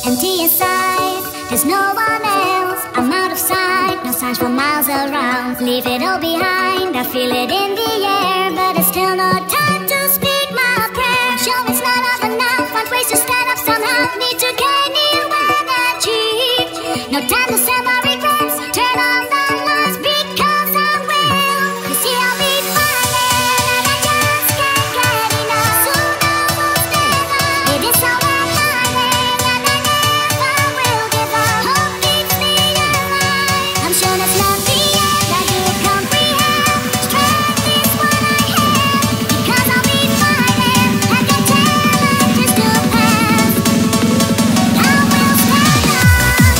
empty inside. There's no one else, I'm out of sight. No signs for miles around, leave it all behind. I feel it in the air, but it's still not time to speak my prayer. Show it's not up enough, find ways to stand up somehow. Need to gain new energy. No time to send my regrets, turn on the lights because I will. You see I'll be fighting and I just can't get enough. Soon I will stand up, it is all I'm fighting and I never will give up. Hope keeps me alive, I'm sure that's not the end. I do comprehend, strength is what I have. Because I'll be fighting and the challenges to pass. I will stand up.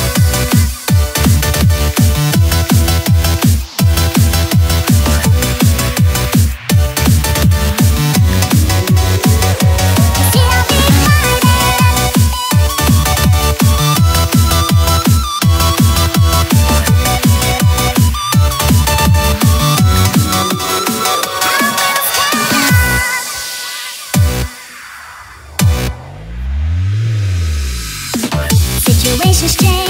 See I'll be fighting. Situations change.